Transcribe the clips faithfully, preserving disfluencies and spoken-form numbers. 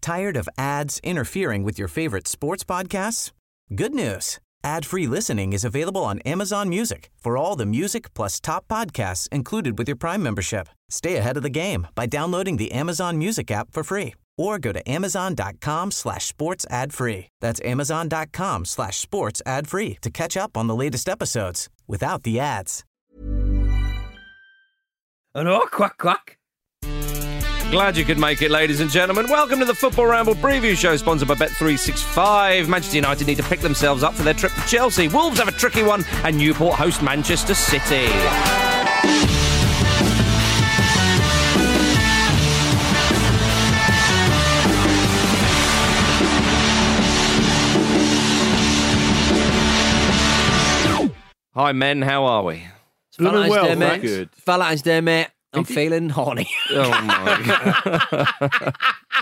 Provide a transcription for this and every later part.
Tired of ads interfering with your favorite sports podcasts? Good news. Ad-free listening is available on Amazon Music for all the music plus top podcasts included with your Prime membership. Stay ahead of the game by downloading the Amazon Music app for free or go to amazon.com slash sports ad free. That's amazon.com slash sports ad free to catch up on the latest episodes without the ads. And oh, quack, quack. Glad you could make it, ladies and gentlemen. Welcome to the Football Ramble preview show, sponsored by Bet three sixty-five. Manchester United need to pick themselves up for their trip to Chelsea. Wolves have a tricky one, and Newport host Manchester City. Hi, men. How are we? Valentine's well, Day, mate. Good. Valentine's Day, mate. I'm feeling horny. Oh, my God.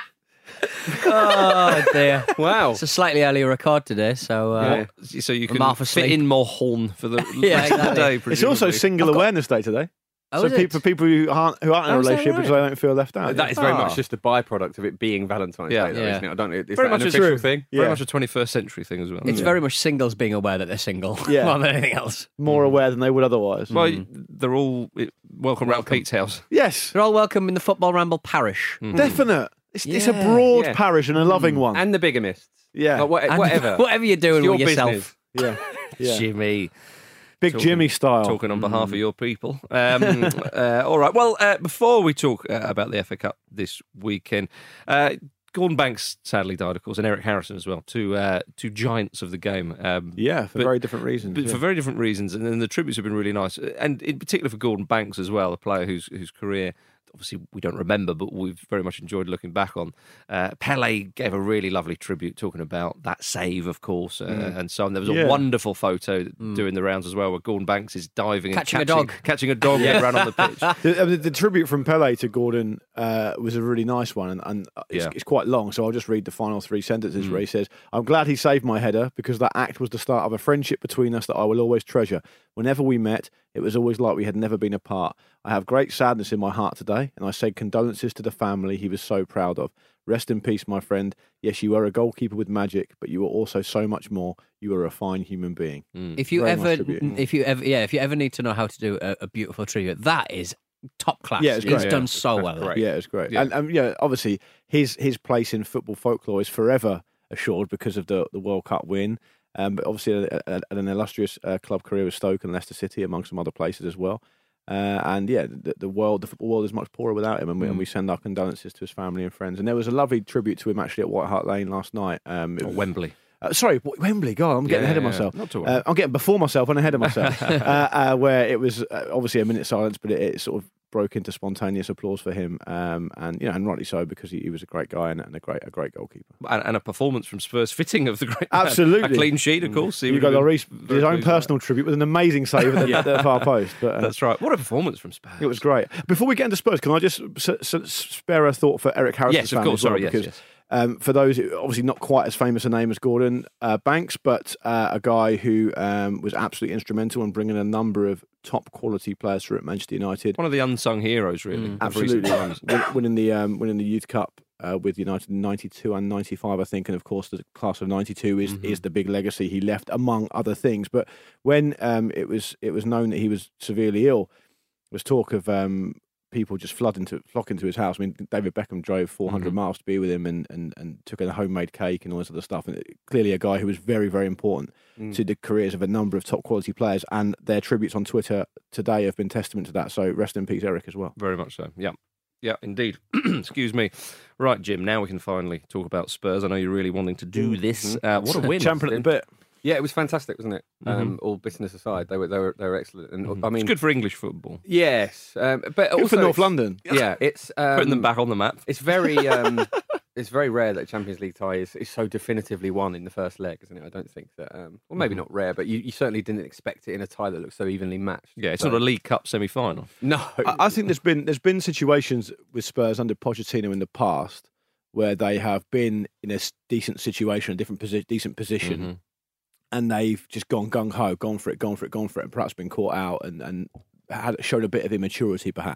Oh, dear. Wow. It's a slightly earlier record today, so... Uh, yeah. So you can half fit asleep. in more horn for the Yeah, rest of the exactly. day, It's presumably. also Single I've got- Awareness Day today. Oh, so is people, it? people who aren't who aren't in a Oh, is that relationship right? because they don't feel left out. That is very Ah. much just a byproduct of it being Valentine's Yeah. Day, though, Yeah. isn't it? I don't know. Is Very that much an a official true. thing? Very Yeah. much a twenty-first century thing as well. It's Yeah. very much singles being aware that they're single, Yeah. more than anything else. More aware than they would otherwise. Well, they're all it, welcome round Pete's house. Yes, They're all welcome in the Football Ramble parish. definite. It's, it's a Yeah. broad Yeah. parish and a loving one. And the bigamists. yeah, Like, what, And whatever. whatever you're doing It's your with yourself. business. yeah, yeah. Jimmy. Big Talking- Jimmy style. Talking on behalf of your people. Um, uh, all right. Well, uh, before we talk uh, about the F A Cup this weekend, uh, Gordon Banks sadly died, of course, and Eric Harrison as well, two uh, two giants of the game. Um, Yeah, for but- very different reasons. but yeah. for very different reasons, and then the tributes have been really nice, and in particular for Gordon Banks as well, a player whose whose career obviously we don't remember, but we've very much enjoyed looking back on. Uh, Pele gave a really lovely tribute, talking about that save, of course, uh, and so on. There was a Yeah. wonderful photo doing the rounds as well, where Gordon Banks is diving Catching a and catching dog. catching a dog yeah. around on the pitch. The, uh, the, the tribute from Pele to Gordon uh, was a really nice one, and, and it's, Yeah. it's quite long, so I'll just read the final three sentences where he says, "I'm glad he saved my header because that act was the start of a friendship between us that I will always treasure. Whenever we met, it was always like we had never been apart. I have great sadness in my heart today, and I say condolences to the family he was so proud of. Rest in peace, my friend. Yes, you were a goalkeeper with magic, but you were also so much more. You were a fine human being." If you Very ever, nice tribute. if you ever, yeah, if you ever need to know how to do a, a beautiful tribute, that is top class. Yeah, it's He's great. done Yeah. so well. Great. Yeah, it's great. Yeah. And, and yeah, obviously his his place in football folklore is forever assured because of the, the World Cup win. Um, but obviously uh, uh, an illustrious uh, club career with Stoke and Leicester City, among some other places as well. Uh, and yeah, the, the world, the football world is much poorer without him, and we, and we send our condolences to his family and friends. And there was a lovely tribute to him actually at White Hart Lane last night. Um, it Or was- Wembley. Uh, sorry, W- Wembley. God, I'm getting Yeah, ahead of yeah, myself. not to worry. Uh, I'm getting before myself and ahead of myself. uh, uh, where it was uh, obviously a minute silence, but it, it sort of broke into spontaneous applause for him, um, and you know, and rightly so because he, he was a great guy and, and a great a great goalkeeper. And, and a performance from Spurs fitting of the great man. Absolutely. A clean sheet, of course. He You would got have been Lloris very his own pleased with that. personal tribute with an amazing save at the, at the far post. But uh, That's right. What a performance from Spurs. it was great. Before we get into Spurs, can I just s- s- spare a thought for Eric Harrison? Yes, of course. Sorry, yes, yes. Um, for those who, obviously not quite as famous a name as Gordon uh, Banks, but uh, a guy who um, was absolutely instrumental in bringing a number of top quality players through at Manchester United. One of the unsung heroes, really. of recent Absolutely, times. Win- winning the um, winning the Youth Cup uh, with United in ninety-two and ninety-five, I think, and of course the class of ninety-two is is the big legacy he left, among other things. But when um, it was it was known that he was severely ill, there was talk of um, people just flooding to flock into his house. I mean, David Beckham drove four hundred miles to be with him and, and, and took a homemade cake and all this other stuff. And it, clearly, a guy who was very very important to the careers of a number of top quality players, and their tributes on Twitter today have been testament to that. So rest in peace, Eric, as well. Very much so. Yeah. Yeah, indeed. Excuse me. Right, Jim, now we can finally talk about Spurs. I know you're really wanting to do this. Uh, what a win. Champion at the bit. Yeah, it was fantastic, wasn't it? Um, all business aside, they were they were they were excellent. And I mean, It's good for English football. yes, um, but Good also for North it's- London. Yeah, it's um, Putting them back on the map. It's very um, it's very rare that a Champions League tie is, is so definitively won in the first leg, isn't it? I don't think that. Um, well, maybe not rare, but you, you certainly didn't expect it in a tie that looks so evenly matched. Yeah, it's So- not a League Cup semi-final. No, I, I think there's been there's been situations with Spurs under Pochettino in the past where they have been in a s- decent situation, a different posi- decent position, Mm-hmm. and they've just gone gung ho, gone for it, gone for it, gone for it, and perhaps been caught out and and had showed a bit of immaturity, perhaps.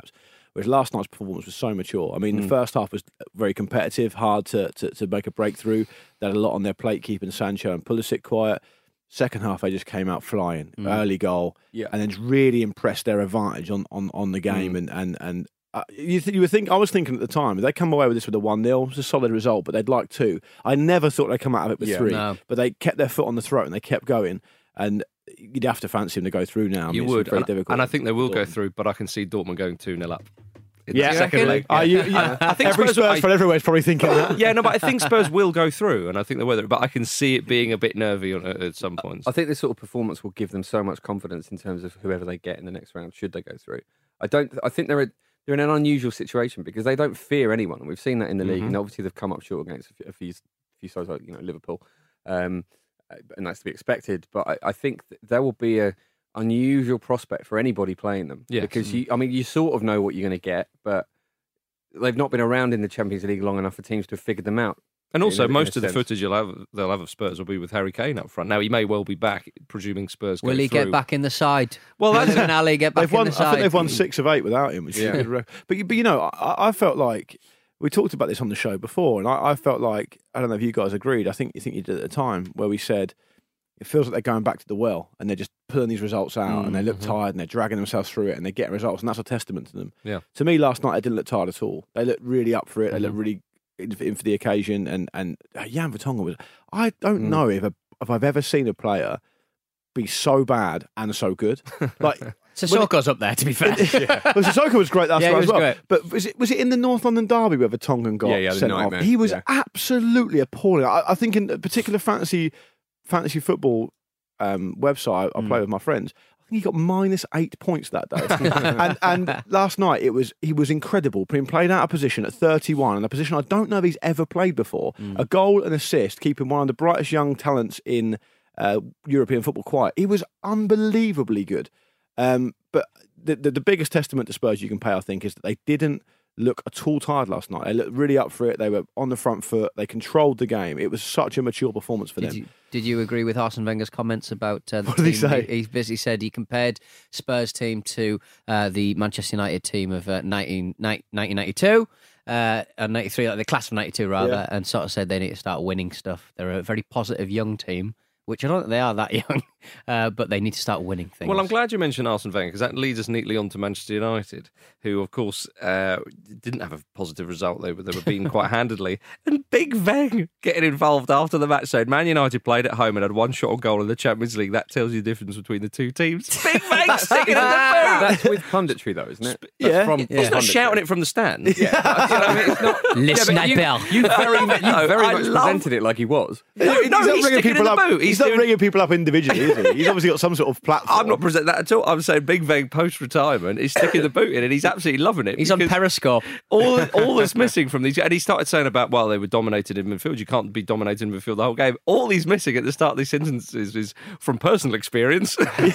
Whereas last night's performance was so mature. I mean, Mm. the first half was very competitive, hard to, to, to make a breakthrough. They had a lot on their plate, keeping Sancho and Pulisic quiet. Second half, they just came out flying. Mm. Early goal, Yeah. and then really impressed their advantage on, on, on the game. Mm. And and and uh, you th- you would think I was thinking at the time if they come away with this with a one nil, it's a solid result, but they'd like two. I never thought they'd come out of it with Yeah. three, No. but they kept their foot on the throat and they kept going. And you'd have to fancy them to go through now. I mean, You it's would, very and, difficult. and I think they will go Dortmund. through, but I can see Dortmund going two nil up. In Yeah, the second leg. Are you, yeah. I think Every Spurs- Spurs I- fan everywhere is probably thinking that. Yeah, no, but I think Spurs will go through, and I think they will. But I can see it being a bit nervy on, at some points. I think this sort of performance will give them so much confidence in terms of whoever they get in the next round, should they go through. I don't. I think they're a, they're in an unusual situation because they don't fear anyone, and we've seen that in the league. Mhm. And obviously they've come up short against a few, a few, few sides like you know Liverpool, um, and that's to be expected. But I, I think th- there will be a unusual prospect for anybody playing them Yes. because you. I mean, you sort of know what you're going to get, but they've not been around in the Champions League long enough for teams to have figured them out. And also, in a- in a most of the sense. footage you'll have, they'll have of Spurs will be with Harry Kane up front. Now, he may well be back, presuming Spurs go Will he through. get back in the side? Well, that's Will Ali get back They've won. in the I side? think they've won six of eight without him, which is Yeah. a good record. But you- but you know, I, I felt like we talked about this on the show before, and I, I felt like I don't know if you guys agreed. I think you think you did at the time where we said it feels like they're going back to the well and they're just pulling these results out and they look tired and they're dragging themselves through it and they're getting results, and that's a testament to them. Yeah. To me, last night they didn't look tired at all. They looked really up for it. They Mm-hmm. looked really in, in for the occasion, and and uh, Jan Vertonghen was. I don't Mm. know if a, if I've ever seen a player be so bad and so good. Like. Sissoko's up there, to be fair. Well, Sissoko was great last Yeah, he night was as well. great. But was it was it in the North London derby where Vertonghen got Yeah, yeah, the sent off? nightmare. He was Yeah. absolutely appalling. I, I think in a particular fantasy fantasy football um, website I Mm. play with my friends, I think he got minus eight points that day. and and last night it was he was incredible, being played out of position at thirty-one, in a position I don't know if he's ever played before. Mm. A goal and assist, keeping one of the brightest young talents in uh, European football quiet. He was unbelievably good. Um, but the, the the biggest testament to Spurs you can pay, I think, is that they didn't look at all tired last night. They looked really up for it. They were on the front foot. They controlled the game. It was such a mature performance for Did them. you, did you agree with Arsene Wenger's comments about uh, the What did he team? say? He, he basically said he compared Spurs team to uh, the Manchester United team of uh, nineteen ninety-two, uh, and ninety-three, like the class of ninety-two rather, Yeah. and sort of said they need to start winning stuff. They're a very positive young team, which I don't think they are that young, uh, but they need to start winning things. Well, I'm glad you mentioned Arsene Wenger because that leads us neatly on to Manchester United, who, of course, uh, didn't have a positive result. They were, they were beaten quite handedly. And Big Veng getting involved after the match saying Man United played at home and had one shot on goal in the Champions League. That tells you the difference between the two teams. Big Veng sticking in the boot. That's with punditry, though, isn't it? That's Yeah. from, Yeah. from He's not punditry. shouting it from the stand. Yeah, but, you know, I mean, it's not. Listen, yeah, but you, Bell. you very, you No, very I much love- presented it like he was. No, no, not he's ringing sticking in people the up. boot. He's, He's not doing- ringing people up individually, is he? He's obviously got some sort of platform. I'm not presenting that at all. I'm saying Big Veng post-retirement is sticking the boot in and he's absolutely loving it. He's on because Periscope. all, all that's missing from these... And he started saying about, well, they were dominated in midfield. You can't be dominated in midfield the whole game. All he's missing at the start of these sentences is from personal experience.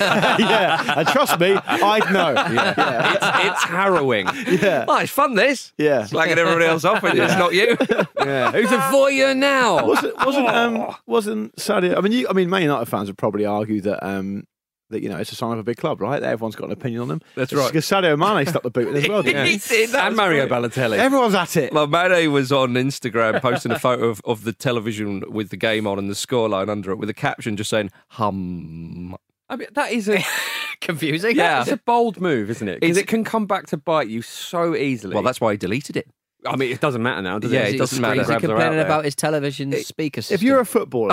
yeah, and trust me, I'd know. Yeah, it's, it's harrowing. yeah, Oh, it's fun, this. yeah. Slagging everybody else off and it's not you. Yeah. Who's a voyeur now? Wasn't wasn't um Oh. wasn't Sadio? I mean, you, I mean, Man United fans would probably argue that um that you know it's a sign of a big club, right? That everyone's got an opinion on them. That's It's right. Because Sadio Mane stuck the boot in as well, didn't He he? did, that And was Mario brilliant. Balotelli. Everyone's at it. Well, Mane was on Instagram posting a photo of, of the television with the game on and the scoreline under it with a caption just saying, hum. I mean, that is a Confusing. Yeah. it's a bold move, isn't it? Because It's- it can come back to bite you so easily. Well, that's why he deleted it. I mean, it doesn't matter now, does Yeah, it? it The doesn't screen matter. Is he grabs are out complaining there. about his television speaker system? If you're a footballer,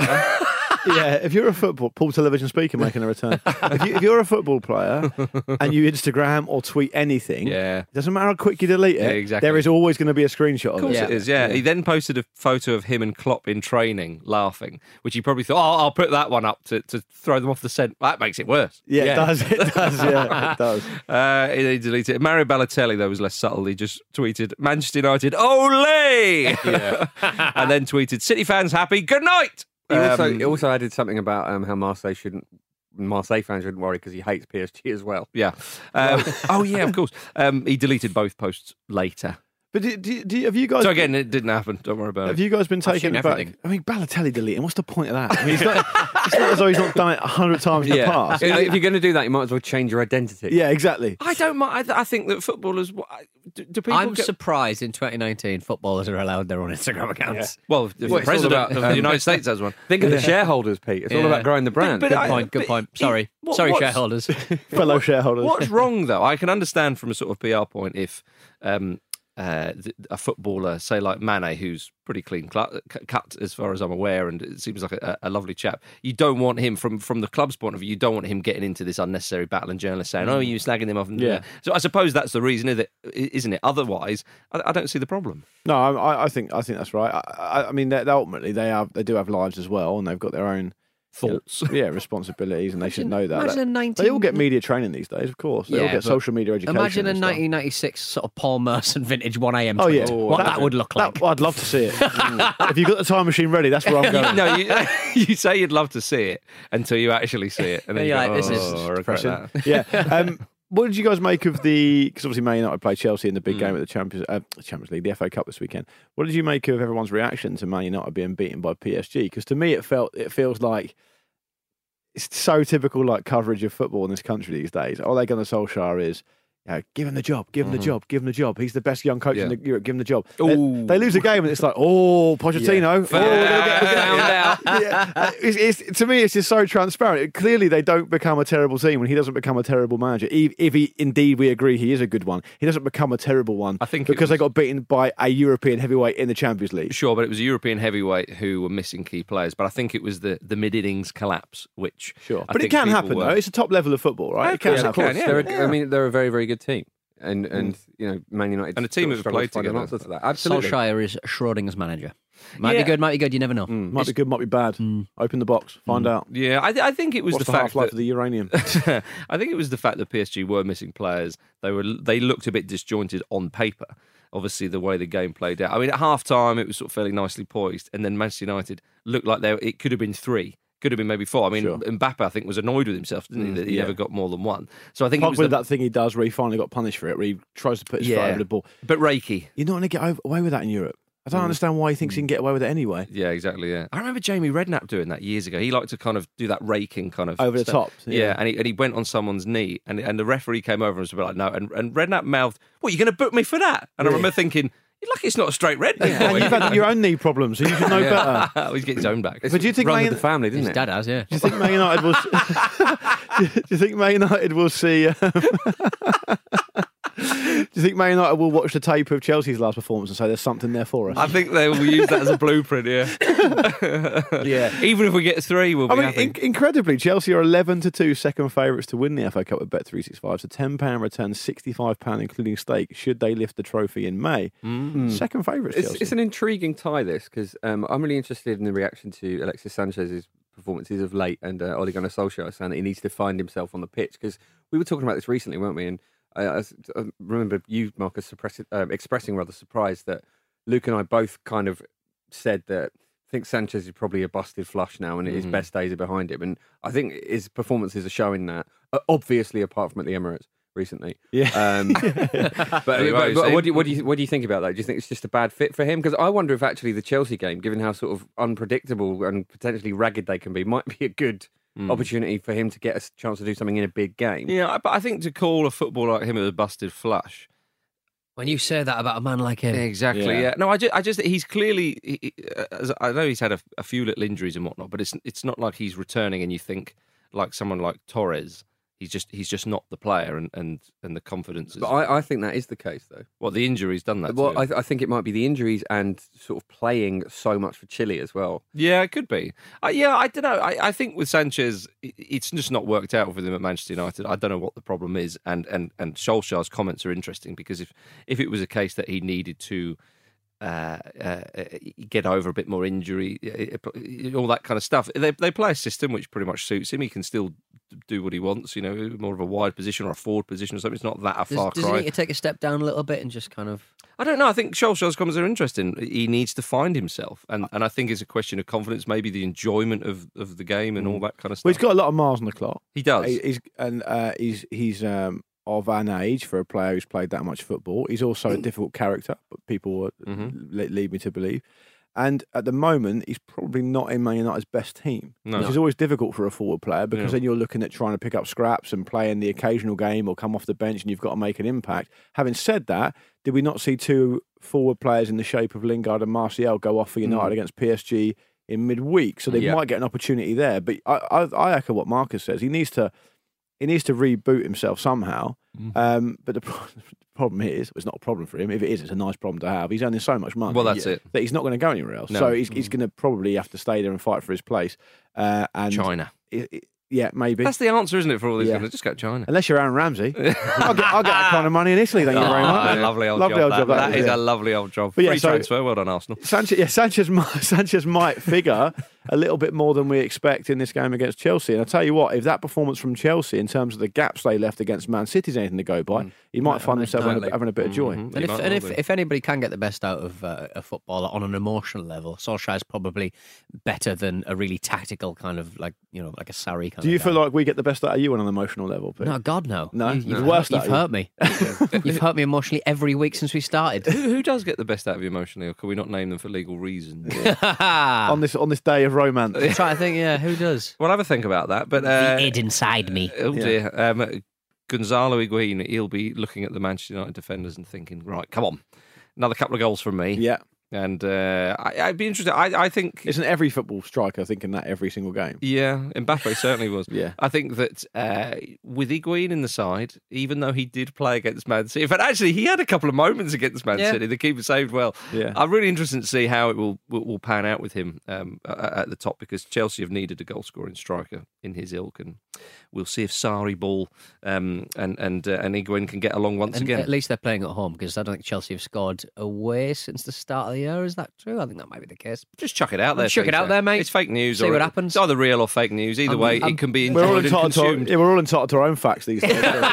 yeah, if you're a football, Paul Television speaker making a return. If, you, if you're a football player and you Instagram or tweet anything, Yeah. it doesn't matter how quick you delete it. Yeah, exactly. There is always going to be a screenshot of, Of course it. it is, yeah. He then posted a photo of him and Klopp in training, laughing, which he probably thought, oh, I'll put that one up to, to throw them off the scent. That makes it worse. Yeah, Yeah. it does. It does. Yeah, it does. Uh, he he deleted it. Mario Balotelli, though, was less subtle. He just tweeted, Manchester United, ole! Yeah. And then tweeted, City fans happy, good night! He also, Um, he also added something about um, how Marseille shouldn't, Marseille fans shouldn't worry because he hates P S G as well. Yeah. Um, oh, yeah, of course. Um, he deleted both posts later. But do, do, do, have you guys? So again, it didn't happen. Don't worry about Have it. you guys been I've taking seen it back? everything. I mean, Balotelli deleting. What's the point of that? I mean, it's not, it's not as though he's not done it a hundred times in the past. if you're going to do that, you might as well change your identity. Yeah, exactly. I don't mind. I, I think that footballers. Do, do people I'm get, surprised in twenty nineteen footballers are allowed their own Instagram accounts. well, if the Well, it's all president about, of the um, United States has one. Think of the shareholders, Pete. It's all Yeah. about growing the brand. But Good I- point, good but point. it- Sorry. what- Sorry, what's- shareholders. Fellow shareholders. What's wrong though? I can understand from a sort of P R point if um, uh, th- a footballer, say like Mane, who's pretty clean cut, cut as far as I'm aware, and it seems like a, a lovely chap. You don't want him from from the club's point of view. You don't want him getting into this unnecessary battle and journalists saying, "Oh, you slagging him off." And Yeah. So I suppose that's the reason, isn't it? Isn't it? Otherwise, I, I don't see the problem. No, I, I think I think that's right. I, I, I mean, they, they ultimately they have they do have lives as well, and they've got their own Thoughts. yeah, responsibilities, and they should know that. Imagine a nineteen They all get media training these days, of course. They all Yeah, get but social media education. Imagine a and stuff. nineteen ninety-six sort of Paul Merson vintage one a.m. Oh yeah, what that, would look like. That, well, I'd love to see it. if you've got the time machine ready, that's where I'm going. no, you, you say you'd love to see it until you actually see it, and then Yeah, you go, you're like, this oh, is I regret Depressing. that. Yeah. Um, what did you guys make of the? Because obviously Man United played Chelsea in the Mm. big game at the Champions uh, Champions League, the F A Cup this weekend. What did you make of everyone's reaction to Man United being beaten by P S G? Because to me, it felt it feels like it's so typical like coverage of football in this country these days. All they Gunnar Solskjaer is, you know, give him the job, give him the job, give him the job. He's the best young coach Yeah. in the Europe. Give him the job. They, Ooh. they lose a game and it's like, oh, Pochettino. Oh, Found we're gonna out, get- we're gonna- found out. yeah, it's, it's, to me, it's just so transparent. Clearly, they don't become a terrible team when he doesn't become a terrible manager. If, if he indeed we agree he is a good one, he doesn't become a terrible one. I think it because they was- got beaten by a European heavyweight in the Champions League. Sure, but it was a European heavyweight who were missing key players. But I think it was the, the mid innings collapse, which Sure, I but it think can people happen were- though. It's a top level of football, right? Yeah, It can of course, happen. it can, yeah. They're a, I mean, they're a very, very good team. And, and you know, Man United And a team sort of who've struggle played to find an together. answer to that. Absolutely. Solskjaer is Schrodinger's manager. Might Yeah. be good, might be good, you never know. Might be good, might be bad. Open the box, find out. Yeah, I, I think it was What's the, the, fact half life that of the uranium? I think it was the fact that P S G were missing players. They were they looked a bit disjointed on paper. Obviously, the way the game played out. I mean, at half time it was sort of fairly nicely poised, and then Manchester United looked like they it could have been three. Could have been maybe four. I mean, Sure. Mbappe, I think, was annoyed with himself, didn't he, that he yeah. ever got more than one. So I think it was Probably the, that thing he does where he finally got punished for it, where he tries to put his foot Yeah. over the ball. but Reiki. You're not going to get over, away with that in Europe. I don't understand why he thinks he can get away with it anyway. Yeah, exactly. Yeah, I remember Jamie Redknapp doing that years ago. He liked to kind of do that raking kind of Over the stuff. top, Yeah, yeah. and he and he went on someone's knee, and and the referee came over and was a bit like, no, and and Redknapp mouthed, "What, you're going to book me for that?" And I remember thinking, "You're lucky it's not a straight red." And you've had your own knee problems, so you should know better. Oh, he's getting his own back. But do you think Run Man, with the family, didn't His it? dad has, yeah. do you think Man United will? do you think Man United will see? Um, do you think Man United will watch the tape of Chelsea's last performance and say there's something there for us? I think they will use that as a blueprint. Yeah, yeah. Even if we get three, we'll be I mean, happy. in- incredibly, Chelsea are eleven to two second favourites to win the F A Cup with Bet three sixty-five. So ten pound return, sixty-five pound including stake. Should they lift the trophy in May? Second favourites. It's, Chelsea. it's an intriguing tie, this, because um, I'm really interested in the reaction to Alexis Sanchez's performances of late and uh, Ole Gunnar Solskjaer saying that he needs to find himself on the pitch. Because we were talking about this recently, weren't we? And I, I, I remember you, Marcus, suppress, uh, expressing rather surprised that Luke and I both kind of said that I think Sanchez is probably a busted flush now and his best days are behind him. And I think his performances are showing that, uh, obviously, apart from at the Emirates recently. Yeah. Um, but, but, Anyway, but so- what, do you, what, do you, what do you think about that? Do you think it's just a bad fit for him? Because I wonder if actually the Chelsea game, given how sort of unpredictable and potentially ragged they can be, might be a good opportunity for him to get a chance to do something in a big game. Yeah, but I think to call a footballer like him a busted flush. When you say that about a man like him, Exactly. Yeah. Yeah. No, I just, I just, he's clearly. He, he- as I know he's had a, a few little injuries and whatnot, but it's, it's not like he's returning and you think like someone like Torres. He's just, he's just not the player, and, and, and the confidence. Is, But I, I think that is the case, though. what the injury's done that. Well, to him. I, I think it might be the injuries and sort of playing so much for Chile as well. Yeah, it could be. Uh, yeah, I don't know. I, I think with Sanchez, it, it's just not worked out with him at Manchester United. I don't know what the problem is, and and and Solskjaer's comments are interesting because if if it was a case that he needed to uh, uh, get over a bit more injury, uh, all that kind of stuff, they they play a system which pretty much suits him. He can still do what he wants, you know, more of a wide position or a forward position or something. It's not that a does, far does he cry. need to take a step down a little bit and just kind of... I don't know. I think Solskjaer's comments are interesting. He needs to find himself, and, and I think it's a question of confidence, maybe the enjoyment of, of the game and all that kind of stuff. Well, he's got a lot of miles on the clock. He does. He- He's and uh, he's he's um, of an age for a player who's played that much football. He's also a difficult character, but people Mm-hmm. le- lead me to believe. And at the moment, he's probably not in Man United's best team, No. which is always difficult for a forward player because Yeah. then you're looking at trying to pick up scraps and play in the occasional game or come off the bench and you've got to make an impact. Having said that, did we not see two forward players in the shape of Lingard and Martial go off for United Mm. against P S G in midweek? So they Yeah. might get an opportunity there. But I, I, I echo what Marcus says. He needs to he needs to reboot himself somehow. Mm. Um, but the pro- problem is, it's not a problem for him. If it is, it's a nice problem to have. He's earning so much money. Well, that's it. That he's not going to go anywhere else. No. So he's, he's going to probably have to stay there and fight for his place. Uh, and China. i- i- yeah, maybe. That's the answer, isn't it, for all these Yeah. things? Just go to China. Unless you're Aaron Ramsey. I'll, get, I'll get that kind of money in Italy, thank you very Oh, much. a lovely old Lovely job. old that. job, that that is, is yeah. a lovely old job. But yeah, Free so- transfer. Well done, Arsenal. Sanchez, yeah, Sanchez, might, Sanchez might figure a little bit more than we expect in this game against Chelsea. And I tell you what, if that performance from Chelsea in terms of the gaps they left against Man City is anything to go by, he might find himself having a, having a bit of joy. Mhm. And He if, might and well if, do. if anybody can get the best out of uh, a footballer on an emotional level, Solskjaer's probably better than a really tactical kind of like, you know, like a Sarri kind Do you of feel guy. like we get the best out of you on an emotional level, Pete? No, God, no. No? You, The you've, worst you've out of hurt me. You've hurt me emotionally every week since we started. who, who does get the best out of you emotionally, or can we not name them for legal reasons? on this on this day of romance. I'm trying to think, yeah, who does? We'll have a think about that. But uh, the id inside me. oh Yeah. dear, um, Gonzalo Higuain, he'll be looking at the Manchester United defenders and thinking, right, come on, another couple of goals from me. Yeah. And uh, I, I'd be interested. I, I think, Isn't every football striker thinking that every single game? yeah, Mbappe certainly was. Yeah. I think that uh, with Higuain in the side, even though he did play against Man City, in fact, actually, he had a couple of moments against Man Yeah. City. The keeper saved well. Yeah. I'm really interested to see how it will will, will pan out with him um, at at the top, because Chelsea have needed a goal scoring striker in his ilk, and we'll see if Sarri Ball um, and and uh, and Higuain can get along once And again. at least they're playing at home because I don't think Chelsea have scored away since the start of the year. Is that true? I think that might be the case. Just chuck it out there. Chuck it Peter. out there, mate. It's fake news. See or what it- happens. It's either real or fake news. Either I'm- way, I'm- it can be We're all, enjoyed and entitled to our, consumed. yeah, we're all entitled to our own facts these days.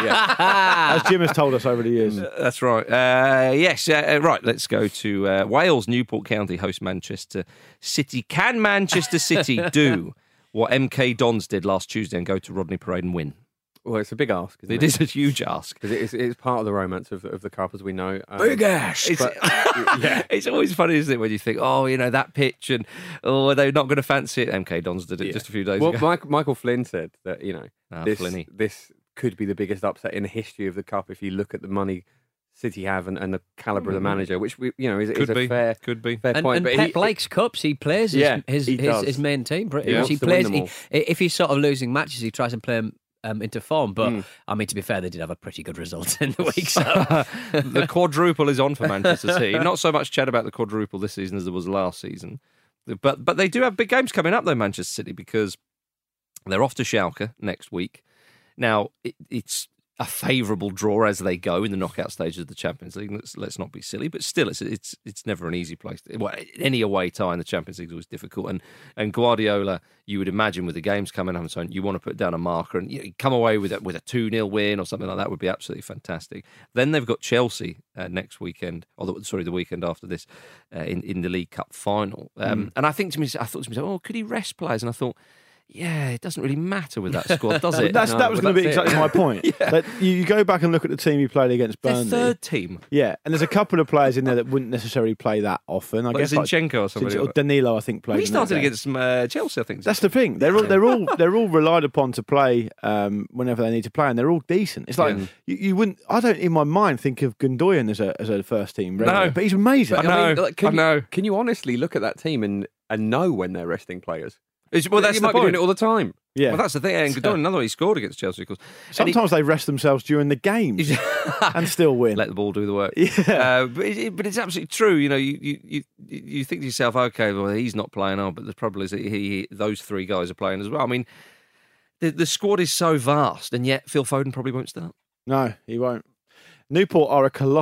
yeah. As Jim has told us over the years. That's right. Uh, yes, uh, right. Let's go to uh, Wales. Newport County host Manchester City. Can Manchester City do what M K Dons did last Tuesday and go to Rodney Parade and win? Well, it's a big ask. Isn't It it is a huge ask. because it is, it is part of the romance of, of the cup, as we know. Um, ass. It's, But- yeah. It's always funny, isn't it, when you think, oh, you know, that pitch, and oh, they're not going to fancy it. M K Dons did it Yeah. just a few days Well, ago. Mike, Michael Flynn said that you know Ah, this Flinny. this could be the biggest upset in the history of the cup if you look at the money City have and, and the calibre of the manager, which we you know is, is Could a be. fair Could be. fair And, point. and but Pep he, likes cups. He plays his Yeah, his, he his, does. his main team pretty He much. wants He to win plays. them He, if he's sort of losing matches, he tries and play them um, into form. But Mm. I mean, to be fair, they did have a pretty good result in the week. So The quadruple is on for Manchester City. Not so much chat about the quadruple this season as there was last season. But but they do have big games coming up, though, Manchester City, because they're off to Schalke next week. Now, it, it's a favourable draw as they go in the knockout stages of the Champions League. Let's, let's not be silly, but still, it's it's it's never an easy place. Well, any away tie in the Champions League is always difficult. And and Guardiola, you would imagine with the games coming up and so on, you want to put down a marker and you know, come away with a, with a two nil win or something like that would be absolutely fantastic. Then they've got Chelsea uh, next weekend, or the, sorry, the weekend after this, uh, in in the League Cup final. Um, Mm. And I think to me, I thought to myself, oh, could he rest players? And I thought, yeah, it doesn't really matter with that squad, does it? That's, No, that was but going to be that's it. exactly my point. That you, you go back and look at the team you played against Their Burnley. third team. Yeah, and there's a couple of players in there that wouldn't necessarily play that often. I Like guess like Zinchenko or somebody. Since- or Danilo, I think played. He in that started game. against uh, Chelsea, I think. That's the thing. They're all they're all they're all relied upon to play um, whenever they need to play, and they're all decent. It's like Yeah. you, you wouldn't. I don't in my mind think of Gundogan as a as a first team regular, No. but he's amazing. I know, like, can I know. You, can you honestly look at that team and, and know when they're resting players? It's- well, that's you the might be point. doing it all the time. Yeah. Well, that's the thing. And Gundogan, another one, he scored against Chelsea, of course. And he- Sometimes they rest themselves during the games and still win. let the ball do the work. Yeah. Uh, but, it, but it's absolutely true. You know, you, you, you, you think to yourself, okay, well, he's not playing on, but the problem is that he, he, those three guys are playing as well. I mean, the, the squad is so vast, and yet Phil Foden probably won't start. No, he won't. Newport are a colossal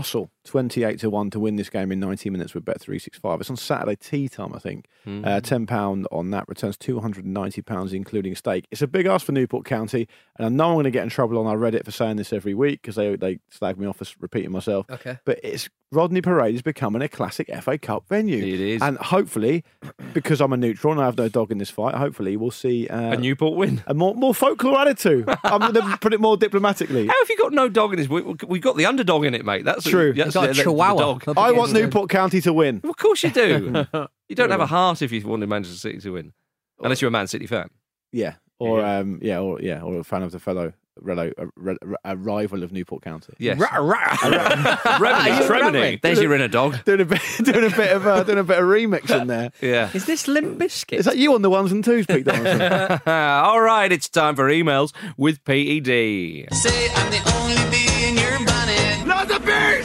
twenty-eight to one to win this game in ninety minutes with Bet three sixty-five. It's on Saturday tea time, I think. Mm. Uh, ten pounds on that returns two hundred ninety pounds, including stake. It's a big ask for Newport County, and I know I'm going to get in trouble on our Reddit for saying this every week because they, they slag me off for repeating myself. Okay. But it's Rodney Parade is becoming a classic F A Cup venue. It is. And hopefully, because I'm a neutral and I have no dog in this fight, hopefully we'll see uh, a Newport win. A more, more folklore added to. I'm going to put it more diplomatically. How have you got no dog in this? We, we got the underdog in it, mate. That's true. That's got a the, chihuahua. The dog. I want Newport County to win. Of course you do. You don't have a heart if you wanted Manchester City to win, unless you're a Man City fan. Yeah, or yeah, um, yeah, or yeah, or a fan of the fellow. Rello, a, a rival of Newport County. Yes. Rah, rah. Remini, Remini. There's your inner dog. Doing a bit, doing a bit of, uh, doing a bit of remix in there. Yeah. Is this Limp Bizkit? Is that you on the ones and twos, Pete Donaldson? All right, it's time for emails with P E D. Say I'm the only bee in your bonnet. Not the bees!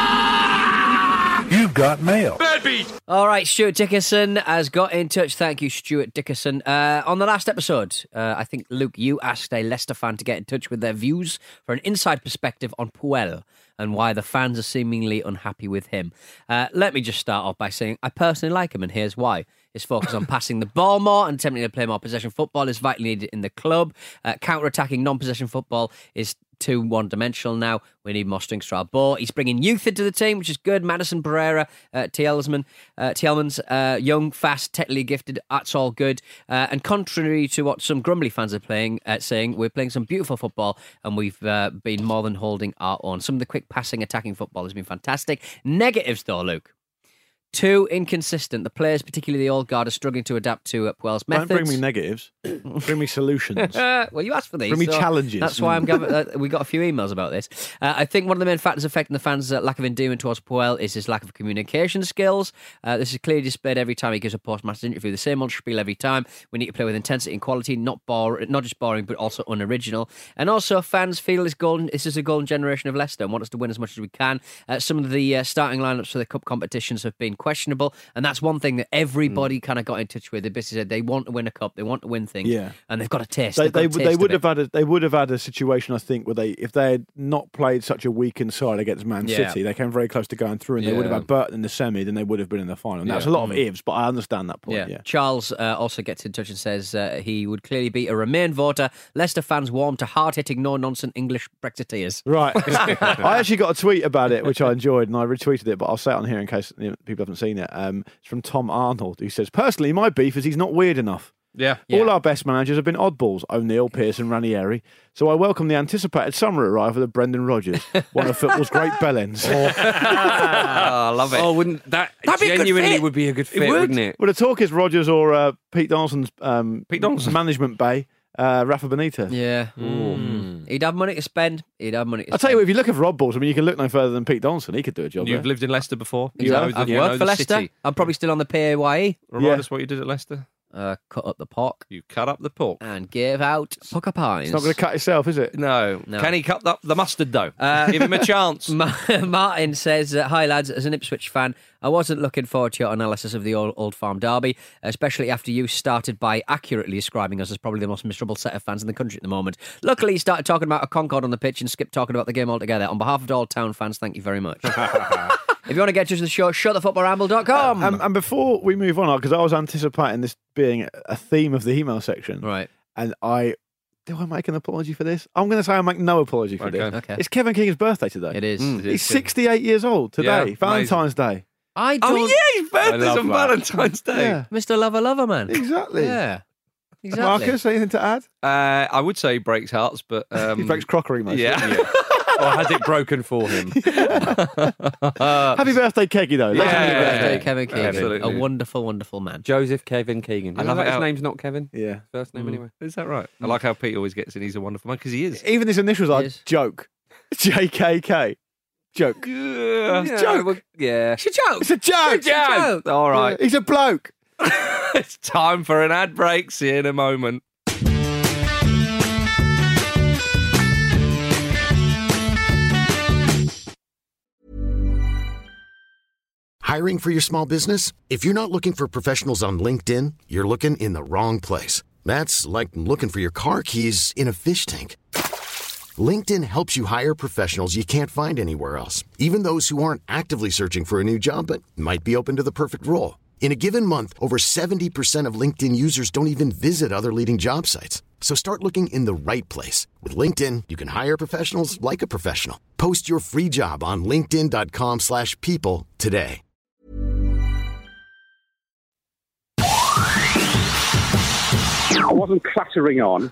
Ah! You've got mail. Bad bees. All right, Stuart Dickerson has got in touch. Thank you, Stuart Dickerson. Uh, on the last episode, uh, I think, Luke, you asked a Leicester fan to get in touch with their views for an inside perspective on Puel and why the fans are seemingly unhappy with him. Uh, let me just start off by saying I personally like him, and here's why. His focus on passing the ball more and attempting to play more possession football is vitally needed in the club. Uh, counter-attacking non-possession football is too one-dimensional now. We need more strings to our bow. He's bringing youth into the team, which is good. Madison Pereira, uh, Tielman, uh, Tielman's uh, young, fast, technically gifted. That's all good. Uh, and contrary to what some grumbly fans are playing, uh, saying, we're playing some beautiful football and we've uh, been more than holding our own. Some of the quick passing, attacking football has been fantastic. Negatives, though, Luke. Too inconsistent. The players, particularly the old guard, are struggling to adapt to uh, Puel's methods. Don't bring me negatives. Bring me solutions. Uh, well, you asked for these. Bring me so challenges. That's why I'm. Giving, uh, we got a few emails about this. Uh, I think one of the main factors affecting the fans' uh, lack of endearment towards Puel is his lack of communication skills. Uh, this is clearly displayed every time he gives a post-match interview. The same old spiel every time. We need to play with intensity and quality, not bore, not just boring, but also unoriginal. And also, fans feel this golden. This is a golden generation of Leicester and want us to win as much as we can. Uh, some of the uh, starting lineups for the cup competitions have been questionable, and that's one thing that everybody mm. kind of got in touch with. They basically said they want to win a cup, they want to win things, yeah. and they've got a taste. They, they, taste they would have have had a, they would have had a situation, I think, where they, if they had not played such a weakened side against Man Yeah. City, they came very close to going through, and they Yeah. would have had Burton in the semi, then they would have been in the final. And that's Yeah. a lot of ifs, but I understand that point. Yeah. Yeah. Charles uh, also gets in touch and says uh, he would clearly be a Remain voter. Leicester fans warm to hard-hitting, no-nonsense English Brexiteers. Right. I actually got a tweet about it, which I enjoyed, and I retweeted it, but I'll say it on here in case you know, people haven't seen it. Um, it's from Tom Arnold, who says, personally, my beef is he's not weird enough. Yeah. Yeah. All our best managers have been oddballs, O'Neill, Pearson, Ranieri. So I welcome the anticipated summer arrival of Brendan Rodgers, one of football's great bellends. Oh, I love it. Oh, wouldn't that That'd be a good genuinely fit. would be a good fit, would. wouldn't it? Well, the talk is Rodgers or uh, Pete Donaldson's um, Pete Donaldson. management bay, uh, Rafa Benitez. Yeah. Mm. He'd have money to spend. He'd have money to I'll spend. tell you what, if you look at oddballs, I mean, you can look no further than Pete Donaldson. He could do a job You've there. lived in Leicester before. Exactly. You know the- I've you know worked for the Leicester. city. I'm probably still on the P A Y E. Remind Yeah. us what you did at Leicester. Uh, cut up the pork You cut up the pork. and gave out pucker pies. It's not going to cut itself, is it? No. No. Can he cut up the mustard, though? Uh, Give him a chance. Ma- Martin says, uh, hi lads, as an Ipswich fan, I wasn't looking forward to your analysis of the old, old Farm derby, especially after you started by accurately describing us as probably the most miserable set of fans in the country at the moment. Luckily, you started talking about a Concord on the pitch and skipped talking about the game altogether. On behalf of all town fans, thank you very much. If you want to get to the show, shut the football ramble dot com. And, and before we move on, because I was anticipating this being a theme of the email section, right. and I... Do I make an apology for this? I'm going to say I make no apology for Okay. this. Okay. It's Kevin Keegan's birthday today. It is. Mm. He's sixty-eight years old today, Yeah, Valentine's Day. I don't... Oh, yeah, his birthday's love on that. Valentine's Day. Yeah, Mister Lover Lover, man. exactly. Yeah. Exactly. Marcus, anything to add? Uh, I would say he breaks hearts, but... Um, He breaks crockery, mostly. yeah. Or has it broken for him? Happy birthday, Keggy, though. Yeah. Let's Happy have a birthday, birthday. Kevin Keegan. Absolutely. A wonderful, wonderful man. Joseph Kevin Keegan. I You love know it that his how- name's not Kevin? Yeah. First name, Mm. anyway. Is that right? I like how Pete always gets in. He's a wonderful man, because he is. Even his initials are Yes. joke. J K K. Joke. Yeah. It's a joke. well, yeah. It's a joke. It's a joke. joke. All right. He's a bloke. It's time for an ad break. See you in a moment. Hiring for your small business? If you're not looking for professionals on LinkedIn, you're looking in the wrong place. That's like looking for your car keys in a fish tank. LinkedIn helps you hire professionals you can't find anywhere else, even those who aren't actively searching for a new job but might be open to the perfect role. In a given month, over seventy percent of LinkedIn users don't even visit other leading job sites. So start looking in the right place. With LinkedIn, you can hire professionals like a professional. Post your free job on linkedin.com slash people today. I wasn't clattering on.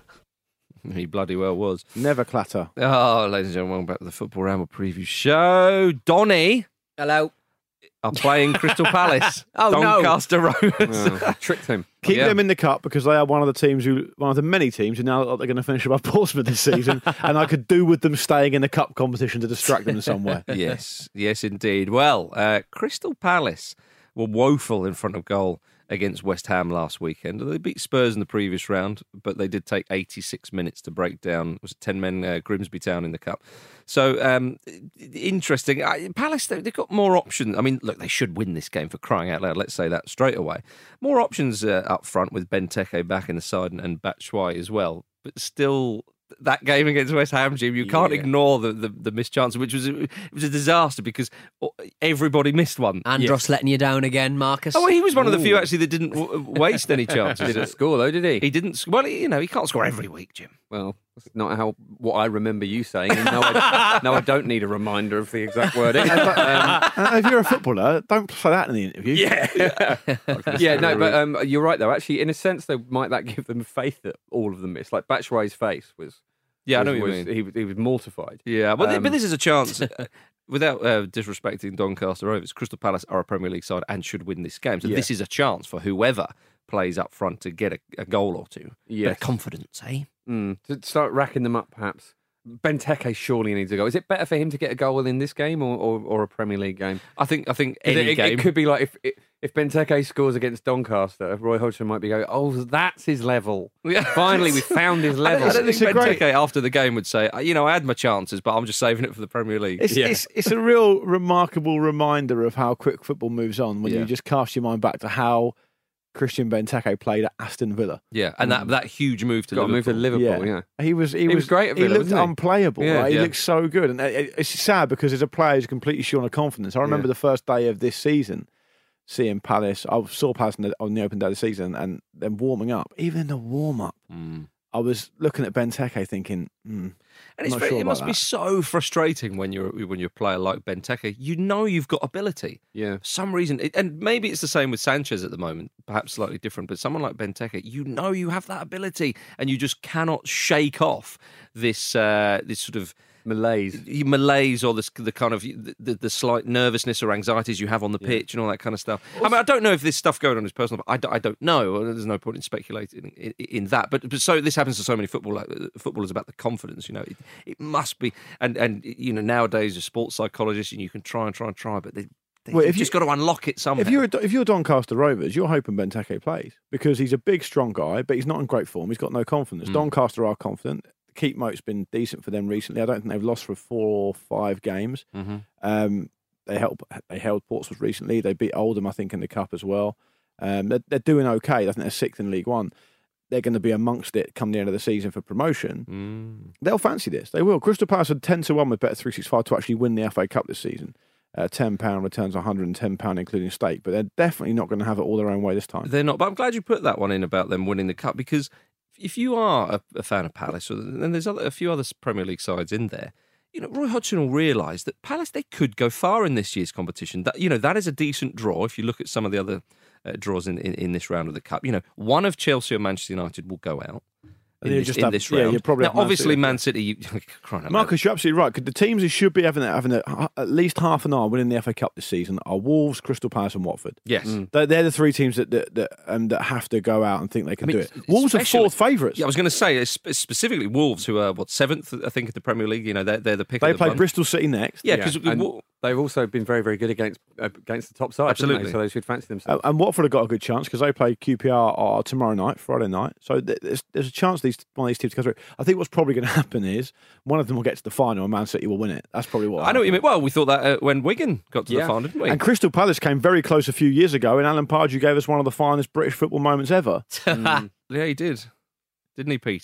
He bloody well was. Never clatter. Oh, ladies and gentlemen, welcome back to the Football Ramble preview show. Donny Hello. are playing Crystal Palace. Oh, no. Doncaster Rovers. Oh, tricked him. Keep Yeah. them in the cup because they are one of the teams who, one of the many teams who now look like they're going to finish above Portsmouth this season, and I could do with them staying in the cup competition to distract them in some way. Yes, yes, indeed. Well, uh, Crystal Palace were woeful in front of goal against West Ham last weekend. They beat Spurs in the previous round, but they did take eighty-six minutes to break down. It was ten men uh, Grimsby Town in the cup. So um, interesting. Uh, Palace, they- they've got more options. I mean, look, they should win this game for crying out loud. Let's say that straight away. More options uh, up front with Benteke back in the side and, and Batshuayi as well. But still, that game against West Ham, Jim, you can't Yeah. ignore the, the, the missed chances, which was it was a disaster because everybody missed one. Andros letting you down again, Marcus. Oh, well, he was one of the few Ooh. actually that didn't w- waste any chances. Didn't score though, did he? He didn't. sc- Well, you know, he can't score every week, Jim. Well, that's not how what I remember you saying. And no, I, no, I don't need a reminder of the exact wording. Um, And if you're a footballer, don't say that in the interview. yeah, yeah, no, but um, you're right though. Actually, in a sense, though, might that give them faith that all of them missed? Like Batshuayi's face was. Yeah, I was, know what you was- mean. He, was- he was mortified. Yeah, well, th- Um, but this is a chance. uh, Without uh, disrespecting Doncaster Rovers, Crystal Palace are a Premier League side and should win this game. So Yeah. this is a chance for whoever plays up front to get a, a goal or two. Bit Yes. of confidence, eh? Mm, to start racking them up, perhaps. Benteke surely needs a goal. Is it better for him to get a goal in this game or, or, or a Premier League game? I think. I think 'Cause any it, it- game it could be like if if Benteke scores against Doncaster, Roy Hodgson might be going, "Oh, that's his level. Yeah. Finally, we found his I level." don't, I don't think It's a Benteke great- after the game would say, you know, I had my chances, but I'm just saving it for the Premier League. It's, Yeah. it's it's a real remarkable reminder of how quick football moves on when Yeah. you just cast your mind back to how Christian Benteke played at Aston Villa. Yeah, and that that huge move to Got to move Liverpool. to Liverpool. Yeah, He was he, He was, was great at He Villa, looked wasn't he? unplayable. Yeah, right? He yeah. looked so good, and it- it's sad because as a player, he's completely shorn of confidence. I remember Yeah. the first day of this season, seeing Palace. I saw Palace on the, on the open day of the season, and then warming up. Even in the warm up, Mm. I was looking at Benteke thinking, hmm, And it's Not very, sure it about must be that. so frustrating when you're when you're a player like Benteke. You know you've got ability. yeah. For some reason, it, and maybe it's the same with Sanchez at the moment, perhaps slightly different, but someone like Benteke, you know you have that ability and you just cannot shake off this uh, this sort of Malaise. malaise or this, the kind of the, the, the slight nervousness or anxieties you have on the pitch and all that kind of stuff. I mean, I don't know if this stuff going on is personal. But I, don't, I don't know. There's no point in speculating in, in, in that. But, but so this happens to so many football footballers about the confidence. You know, it, it must be. And and you know nowadays, you're sports psychologists and you can try and try and try, but they. They, Well, you've if you- just got to unlock it somehow. If you're a, if you're Doncaster Rovers, you're hoping Benteke plays because he's a big, strong guy, but he's not in great form. He's got no confidence. Mm. Doncaster are confident. Keep Moat's been decent for them recently. I don't think they've lost for four or five games. mm-hmm. Um, they held they held Portsmouth recently. They beat Oldham, I think, in the cup as well. Um, they're, they're doing okay. I think they're sixth in League One. They're going to be amongst it come the end of the season for promotion. Mm. They'll fancy this. They will. Crystal Palace had ten to one with Bet three sixty-five to actually win the F A Cup this season. Uh, ten pounds returns one hundred and ten pounds including stake, but they're definitely not going to have it all their own way this time. They're not. But I'm glad you put that one in about them winning the cup because if you are a, a fan of Palace, or, and there's other, a few other Premier League sides in there, you know, Roy Hodgson will realise that Palace, they could go far in this year's competition. That, you know, that is a decent draw if you look at some of the other uh, draws in, in, in this round of the cup. You know, one of Chelsea or Manchester United will go out. In And you this, just in have- this yeah, round. you probably now, have Man obviously, City. Man City. You, crying out loud. Marcus, you're absolutely right. 'Cause the teams who should be having it, having a, at least half an eye winning the F A Cup this season are Wolves, Crystal Palace, and Watford. Yes. They're, they're the three teams that that that, um, that have to go out and think they can I mean, do it. Wolves are especially- fourth favourites. Yeah, I was going to say it's spe- specifically Wolves, who are what seventh, I think, at the Premier League. You know, they're they're the pick. They of the play bunch. Bristol City next. Yeah, because And they've also been very, very good against uh, against the top side. haven't Absolutely. they? So they should fancy Uh, themselves. and Watford have got a good chance because they play Q P R uh, tomorrow night, Friday night. So th- there's, there's a chance these one of these teams to go through. I think what's probably going to happen is one of them will get to the final and Man City will win it. That's probably what. I know what you mean. Well, we thought that uh, when Wigan got to Yeah. the final, didn't we? And Crystal Palace came very close a few years ago, and Alan Pardew gave us one of the finest British football moments ever. Yeah, he did, didn't he, Peter?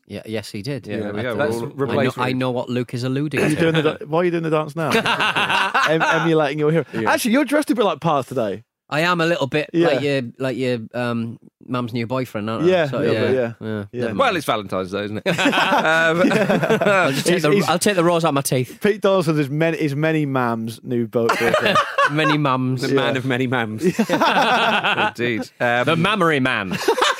Yeah, yes, he did. Yeah, there we go. Let's We're all- I know, replace I know what Luke is alluding Are you to. doing the, da- why are you doing the dance now? em- emulating your hero. Actually, you're dressed a bit like Paz today. I am a little bit Yeah. like your like your um, mum's new boyfriend, aren't I? Yeah, So, a little yeah, bit, yeah. yeah. Yeah. Never mind. Well, it's Valentine's Day, isn't it? um, I'll just take He's- the he's- I'll take the rose out of my teeth. Pete Donaldson is many, is many mams' new boat. Many mums. The man of many mams. Indeed. Um, The mammary man.